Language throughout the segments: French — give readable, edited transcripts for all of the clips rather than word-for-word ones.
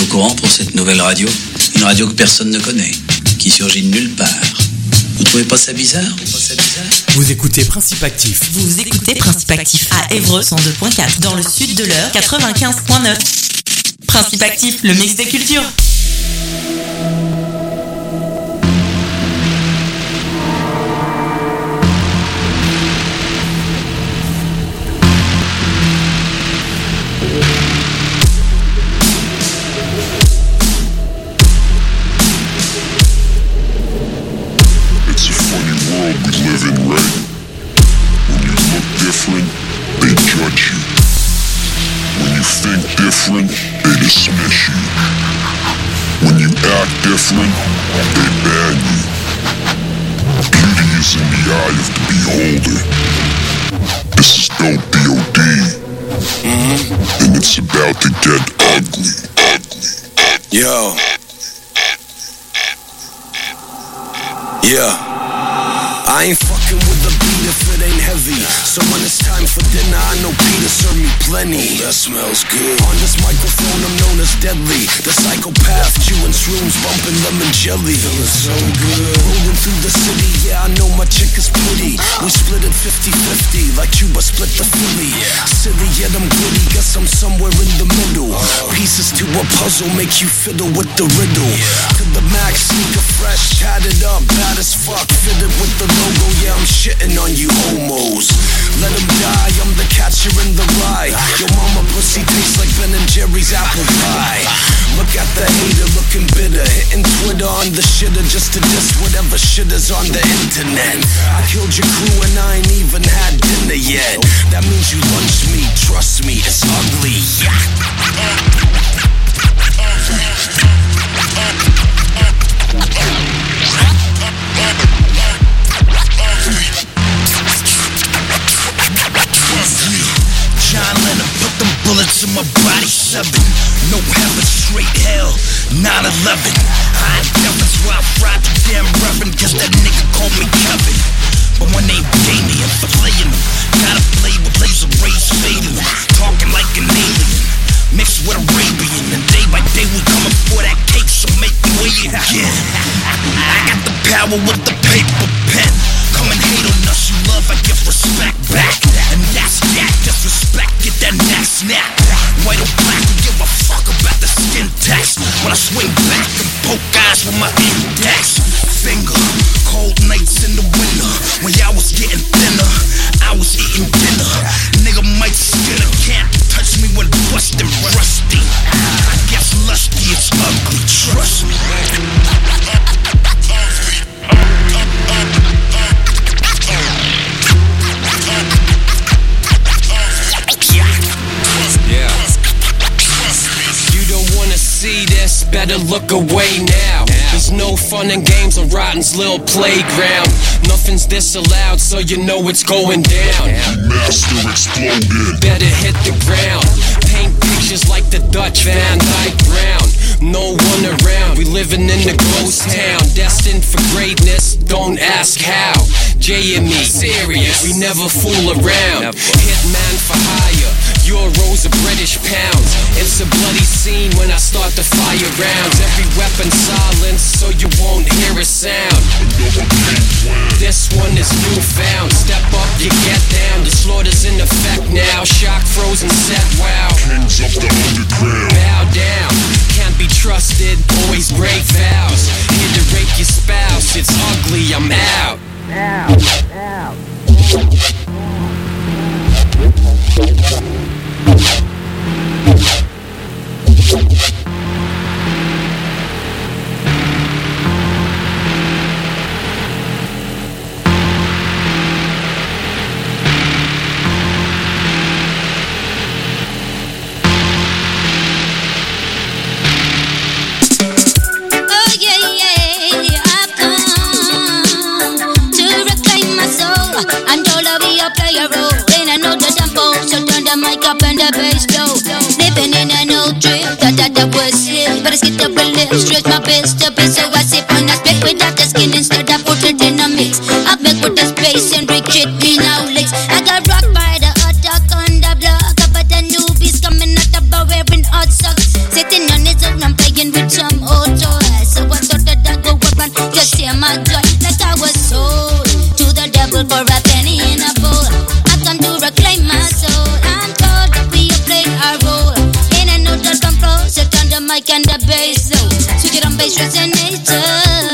courant pour cette nouvelle radio? Une radio que personne ne connaît, qui surgit de nulle part. Vous trouvez pas ça bizarre? Vous écoutez Principe Actif. Vous écoutez Principe Actif à Évreux 102.4 dans le sud de l'Eure 95.9. Principe Actif, le mix des cultures. Different, they dismiss you. When you act different, they ban you. Beauty is in the eye of the beholder. This is Dope D.O.D. And it's about to get ugly. Yo. Yeah. I ain't fucking with the beat if it ain't heavy. So when it's time for dinner, I know Peter served me plenty. That smells good. On this microphone, I'm known as Deadly. The psychopath, chewing shrooms, bumping lemon jelly. Feeling so good. Rolling through the city, yeah, I know my chick is pretty. We split it 50-50, like Cuba split the Philly. Silly, yet I'm gritty, guess I'm somewhere in the middle. Pieces to a puzzle make you fiddle with the riddle. To the max, sneaker fresh, tatted up, bad as fuck, fitted with the logo, yeah, I'm shitting on you homos. Let them die, I'm the catcher in the rye. Your mama pussy tastes like Ben and Jerry's apple pie. Look at the hater looking bitter, hitting Twitter on the shitter just to diss whatever shit is on the internet. I killed your crew and I ain't even had dinner yet. That means you lunched me, trust me, it's ugly. John Lennon put them bullets in my body, 7. No heaven, straight hell, 9/11. I ain't devils where I fried the damn reverend, cause that nigga called me Kevin. But my name Damien for playing them. Gotta play with laser rays fading. Talking like an alien, mixed with Arabian. And day by day we coming for that cake, so make me wait again. I got the power with the paper pen. Come and hate on us, you love, I give respect back. And that's that, disrespect, get that neck snap. White or black, we give a fuck about the skin text. When I swing back and poke eyes with my index finger. Cold nights in the winter, when y'all was getting thinner, I was eating dinner. Nigga might skin a can't touch me when bustin' rusty. I guess lusty, it's ugly, trust me. See this, better look away now. There's no fun and games on Rotten's little playground. Nothing's disallowed, so you know it's going down. Master exploded. Better hit the ground. Paint pictures like the Dutch Van Dyke Brown. No one around, we living in the ghost town. Destined for greatness, don't ask how. J and me, serious, we never fool around. Hitman for hire, euros or British pounds. It's a bloody scene when I start to fire rounds. Every weapon silenced so you won't hear a sound. This one is newfound. Step up, you get down. The slaughter's in effect now. Shock, frozen, set, wow. Kings of the underground. Bow down, can't be trusted, always break vows. Here to rape your spouse, it's ugly, I'm out. That was it, but it's get up and live. Stretch my best up, so I sip on that spit without the skin instead. I put it in a mix. I make with the space and retreat me now legs. I got rocked by the attack on the block, but the newbies coming out of the wearing hot socks, sitting on his own and share my joy. Like I was sold to the devil for a penny in a bowl. I come to reclaim my soul. I'm told that we play our role. In a note that compose it on the mic and the bass. So switch it on bass resonator.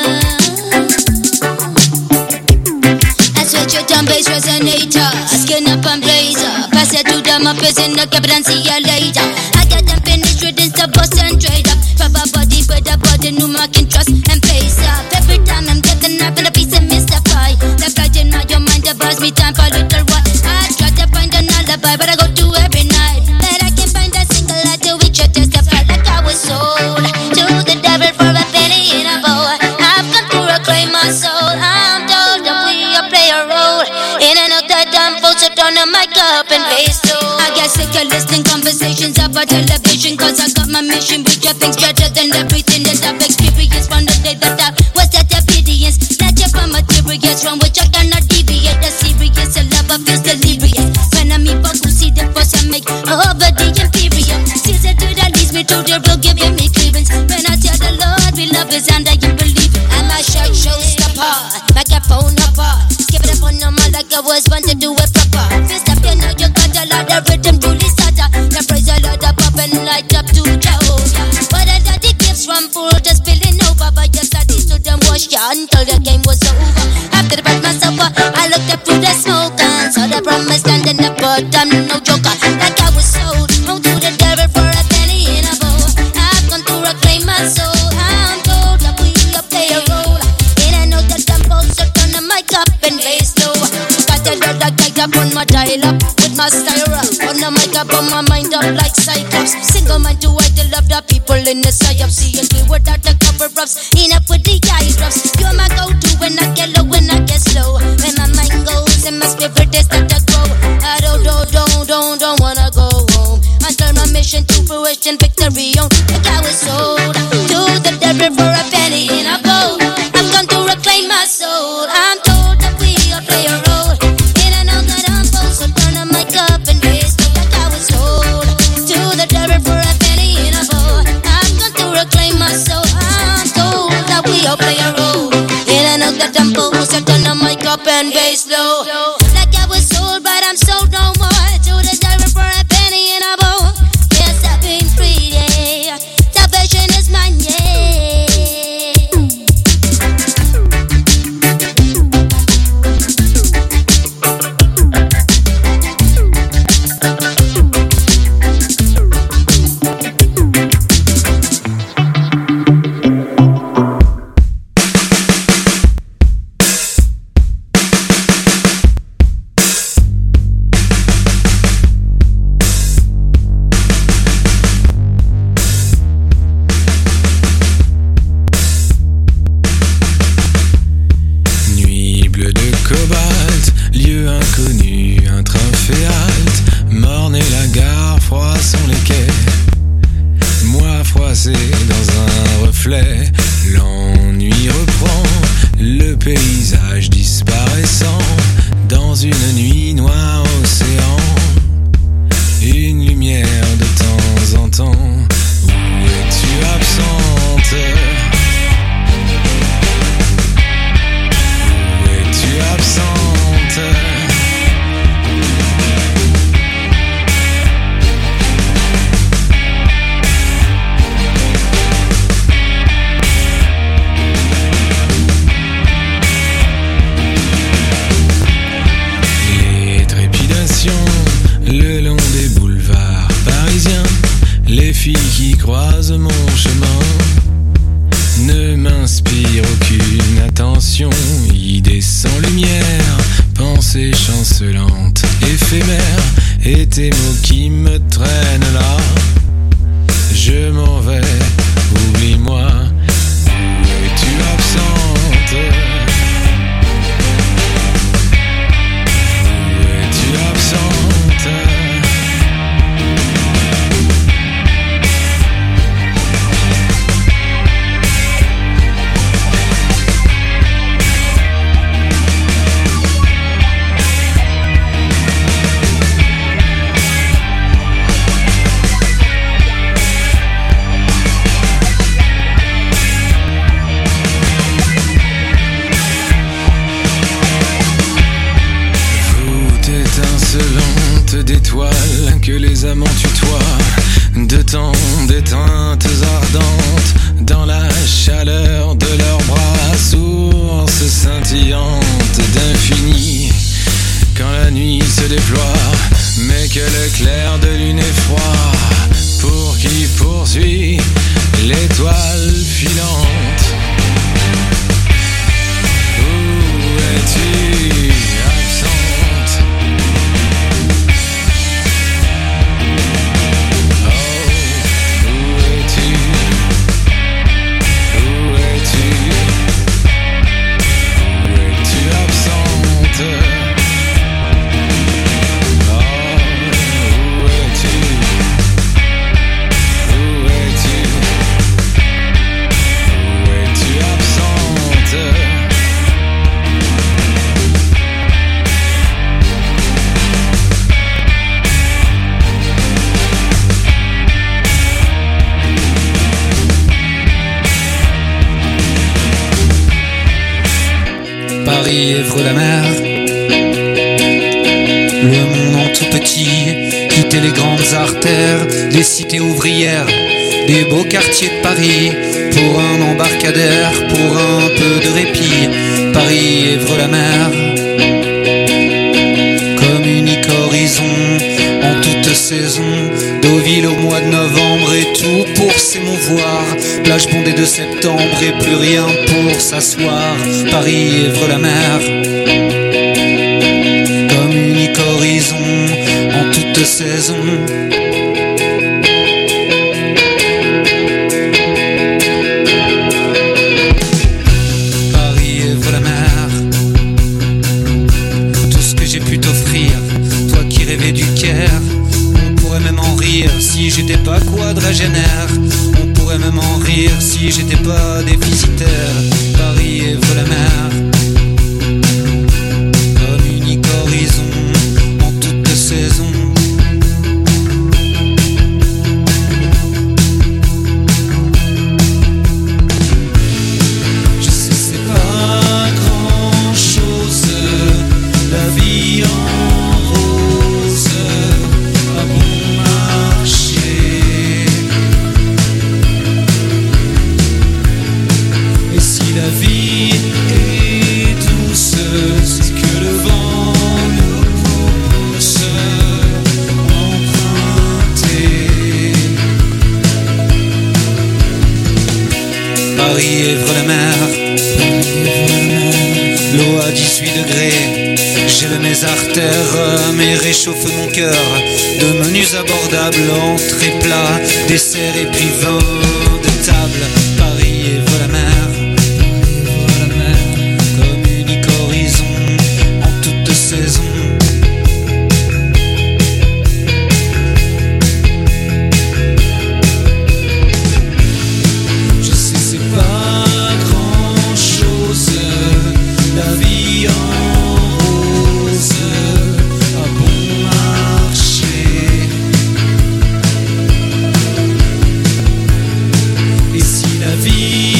Switch it on bass resonator. Skin up and blazer. Pass it to them up in the cabin and see you later. I got them finished with this the bus and trade up. Rub a body with a body new I can trust and face up. Every time I'm getting up in a piece of mystify. The flight in your mind that buys me time for a little while. I try to find an alibi but I go to every night. But I can find a single light to which I testify. Like I was sold to the devil for a penny in a bowl. I've come to reclaim my soul. I'm told that we play a role in another damn folks that on the mic up and bass too. I get sick of listening conversations about television, cause I got my mission with your things better than everything that I've experienced from the day that I was at obedience. Not just from materials from which I cannot deviate. The serious love I feel delirious when I meet folks who see the force I make over the imperium. Caesar to that leads me to the real, giving me clearance. When I tell the Lord we love is and I can believe it. And my shirt shows the part, microphone apart. Skip it up on normal like I was born to do it proper. Fist up, you know you got a lot of rhythm to this starter. The praise a lot of pop and light up to Jehovah. But I got the gifts from full just spilling over. But yes, I did to them wash ya until the game was over. After the bad myself, I looked up through the smoke and saw the promise land in the bottom, no joker. Like I was sold home to the devil for a penny in a bowl. I've come to reclaim my soul. I'm told that we play a role. And I know that I'm supposed to turn the mic up and bass low. Got a lot of guys up on my dial up with my style up. On the mic up on my mind up like Cyclops. Single mind to I love the people in the psyops. Seeing me without the cover ups. Enough with the eye drops. You're my go-to when I get low, when I get slow. When my mind goes and my spirit is start to grow. I don't wanna go home until my mission to fruition, victory on. Like I was sold to the devil for a penny in a bowl. I've come to reclaim my soul. I'm told that we all play a role. And I know that I'm supposed to turn the mic up and raise. Like I was sold to the devil for a penny in a bowl. I've come to reclaim my soul. I'm told that we all play a role. And I know that I'm supposed to turn the mic up and bass low. Like I was sold, but I'm sold no more. To the devil for a penny in a bowl. Yes, I've been free, yeah. Salvation is mine, yeah. L'ennui reprend, le paysage disparaissant dans une nuit noire océan. Une lumière de temps en temps, où es-tu absente? Où es-tu absente? Le long des boulevards parisiens, les filles qui croisent mon chemin ne m'inspirent aucune attention. Idées sans lumière, pensées chancelantes, éphémères, et tes mots qui me traînent là. Je m'en vais, oublie-moi. Où es-tu absente? Où es-tu absente? étincelante d'étoiles que les amants tutoient, de temps d'éteintes ardentes dans la chaleur de leurs bras, source scintillante d'infini. Quand la nuit se déploie, mais que le clair de lune est froid, pour qui poursuit l'étoile filante. Où es-tu, absente? Oh, où es-tu? Où es-tu? Où es-tu, absente? Oh, où es-tu? Où es-tu? Où es-tu, absente? Paris, Évreux-la-Mer, le monde en tout petit, quitter les grandes artères des cités ouvrières, des beaux quartiers de Paris, pour un embarcadère, pour un peu de répit. Paris, Évreux-la-Mer, comme unique horizon en toute saison, Deauville au mois de novembre et tout pour s'émouvoir, plage bondée de septembre et plus rien pour s'asseoir. Paris, Évreux-la-Mer, comme unique horizon en toute saison. Paris, Évreux-la-Mer, tout ce que j'ai pu t'offrir, toi qui rêvais du Caire. On pourrait même en rire si j'étais pas quadragénaire. On pourrait même en rire si j'étais pas déficitaire. Paris, Évreux-la-Mer, comme unique horizon en toute saison. Je sais c'est pas grand chose, la vie en rose, à bon marché. Et si la vie est douce, c'est que le vent nous pousse emprunter. Paris, Évreux-la-Mer, l'eau à 18 degrés, gèle mes artères, mais réchauffe mon cœur. De menus abordables, entrée plat, dessert et puis vin de table. Paris, Évreux-la-Mer, comme unique horizon en toute saison. Je sais c'est pas grand chose, la vie en rose, à bon marché. Et si la vie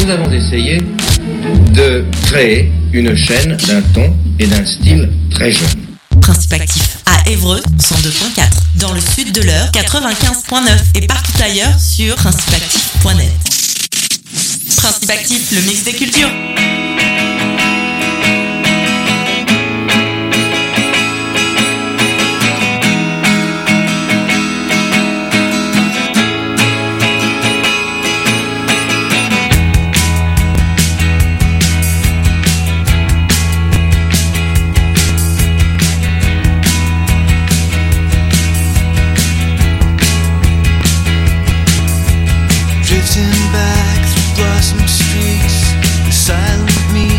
nous avons essayé de créer une chaîne d'un ton et d'un style très jeune. Principe Actif à Évreux 102.4, dans le sud de l'Eure 95.9 et partout ailleurs sur principeactif.net. Principe Actif, le mix des cultures. Drifting back through blossom streets, the silent me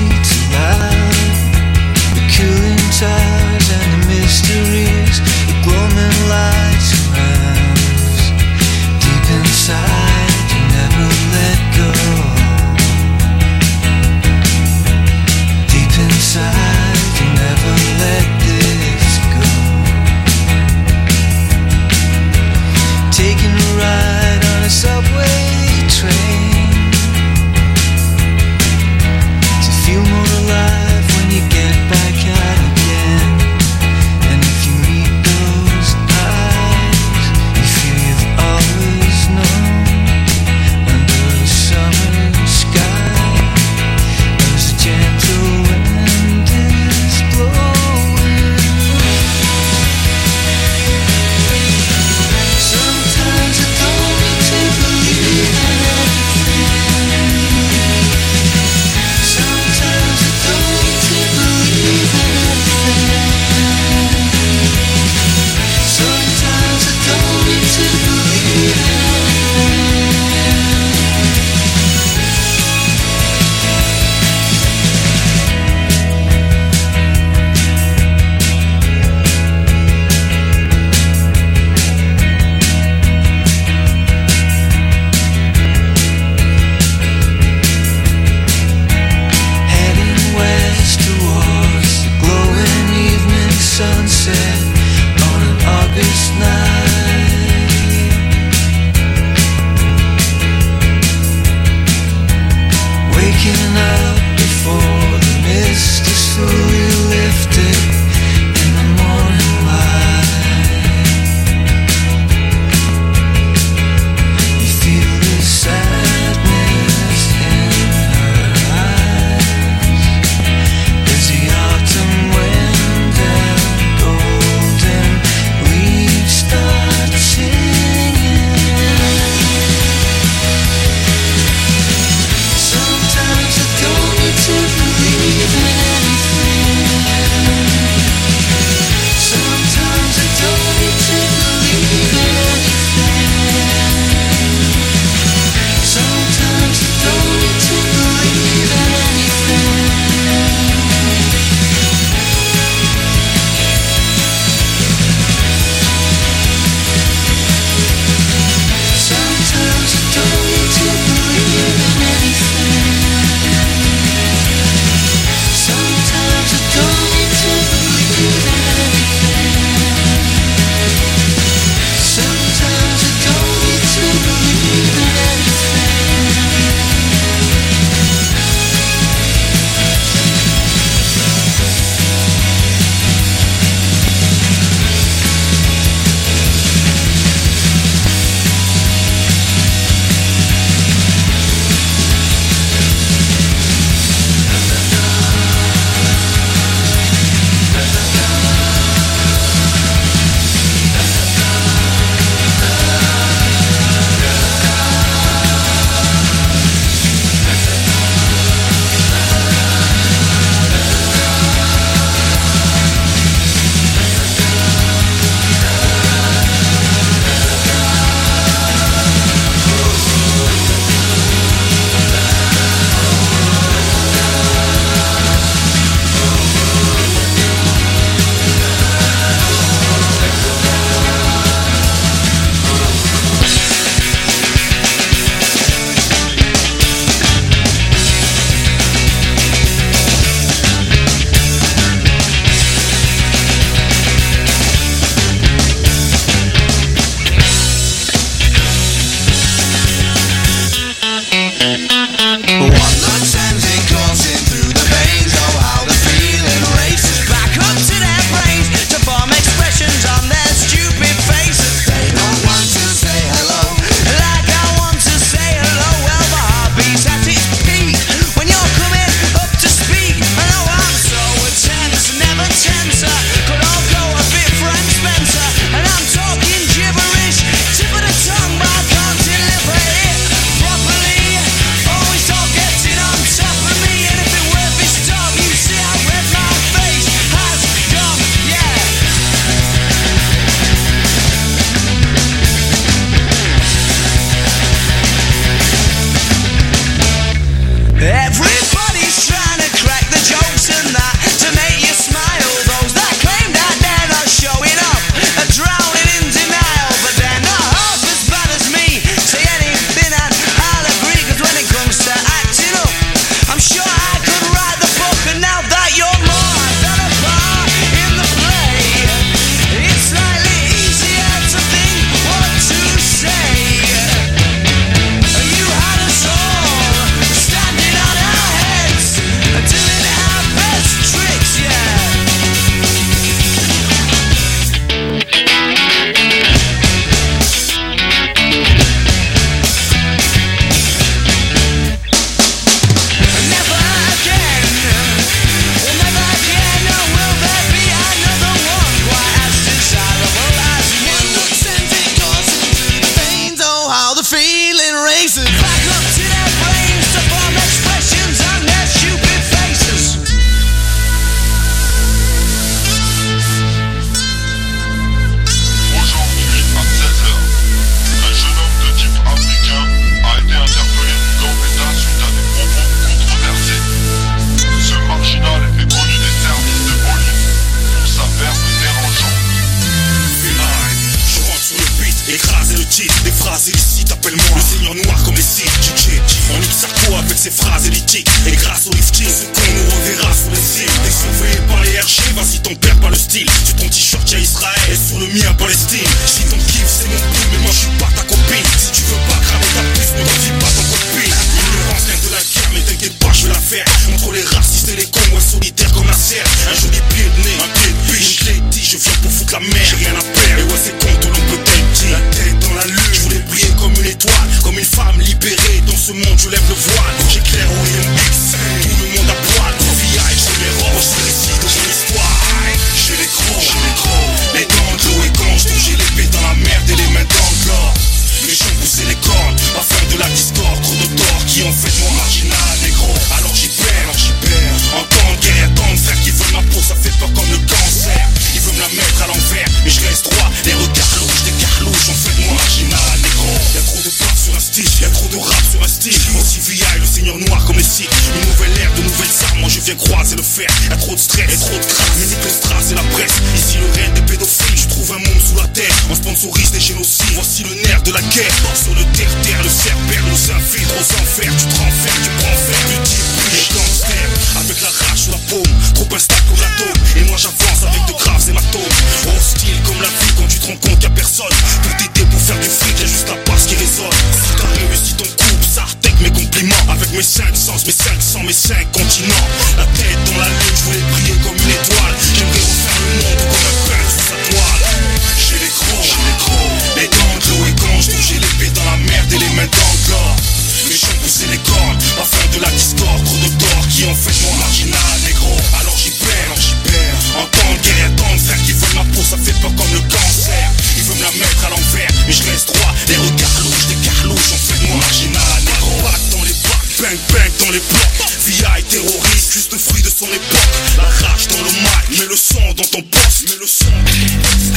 ces phrases élistiques. Et grâce au lifting, ce qu'on nous reverra sur les cibles. T'es surveillé par les RG, vas-y t'en perds pas le style. Sur ton t-shirt y'a Israël et sur le mien Palestine. Si ton kiff c'est mon coup, mais moi je suis pas ta copine. Si tu veux pas cramer ta puce, ne confie pas ton copine. L'ignorance vient de la guerre, mais t'inquiète pas, je vais la faire. Entre les racistes et les cons, moi solitaire comme la serre. Un joli pied de nez, un pied de biche. Une clé dit, je viens pour foutre la merde. J'ai rien à perdre, et ouais c'est con, tout l'on peut être. La tête dans la lune, je voulais briller comme une étoile. Comme une femme libérée, dans ce monde je lève le voile. J'éclaire au rayon X, tout le monde à poil. VI, j'ai mes robes, c'est le récit de mon histoire. J'ai les crocs, les dents de l'eau et quand je touche, j'ai l'épée dans la merde et les mains dans le corps. Les gens poussaient les cordes, pas faire de la discorde. Trop de tort qui ont fait de moi marginal, négro. Alors j'y perds, en temps de guerre, tant de frères qui veulent ma peau, ça fait peur comme le cancer. Ils veulent me la mettre à l'envers, mais je reste droit. Les regards louches, des carlouches, ont fait de moi marginal, négro. Y'a trop de pop sur un style, y'a trop de rap sur un style. Aussi VI, le seigneur noir comme les cycles. Une nouvelle ère, de nouvelles armes, moi je viens croiser le fer. Y'a trop de stress et trop de crasse, mais nique le strass et la presse. Ici le règne des pédophiles, je trouve un monde sous la terre. On sponsorise des génocides, voici le nerf de la guerre. Sur le terre-terre, le cerbère nous infiltre aux enfers. Tu te renfermes, tu prends fer, tu t'y les gangsters, avec la rage sous la paume. Trop instable comme l'atome, et moi j'avance avec de graves hématomes. Hostile comme la vie quand tu te rends compte y'a personne. Tout était pour faire du fric, y'a juste la basse qui résonne. Si t'as réussi ton coup, ça retèque mes compliments. Avec mes 5 sens, mes 500, mes 5 continents. La tête dans la lune, je voulais briller comme une étoile. J'aimerais refaire le monde comme un peintre sous sa toile. J'ai les crocs, les dents de l'eau et quand je touche, j'ai l'épée dans la merde et les mains dans le corps. Les gens poussaient les cordes, pas faire de la discorde. Trop de torts qui ont fait de moi marginal, négro. Alors j'y perds, en temps de guerre, tant de frères qui veulent ma peau, ça fait peur comme le cancer. Ils veulent me la mettre à l'envers, mais je reste droit. Les regards louches, des carlouches, ont fait de moi marginal, négro. Bac dans les bacs, bang bang dans les blocs. VI terroriste, juste le fruit de son époque. La rage dans le mic, mets le son dans ton poste, mets le son dans ton poste.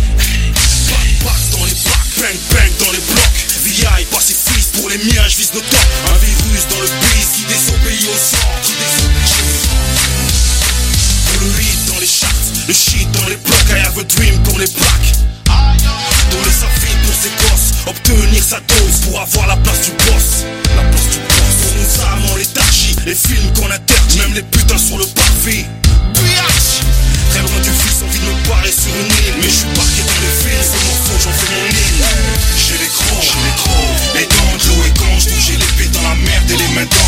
Bac dans les bacs, bang bang dans les blocs. VI pacifiste, pour les miens je vise le top. Un virus dans le pays qui désobéit aux ordres. Pour le hit dans les charts, le shit dans les blocs. I have a dream pour les plaques. Donner sa vie pour ses gosses, obtenir sa dose pour avoir la place du boss. La place du boss. Pour nos âmes en léthargie, les films qu'on interdit, même les putains sur le parvis. Biatch. Très loin du fils, envie de me barrer sur une île. Mais je suis parqué dans les films, c'est morceau, j'en fais mon île. J'ai les crocs, les dents de l'eau et quand je touche, j'ai l'épée dans la merde et les mains dans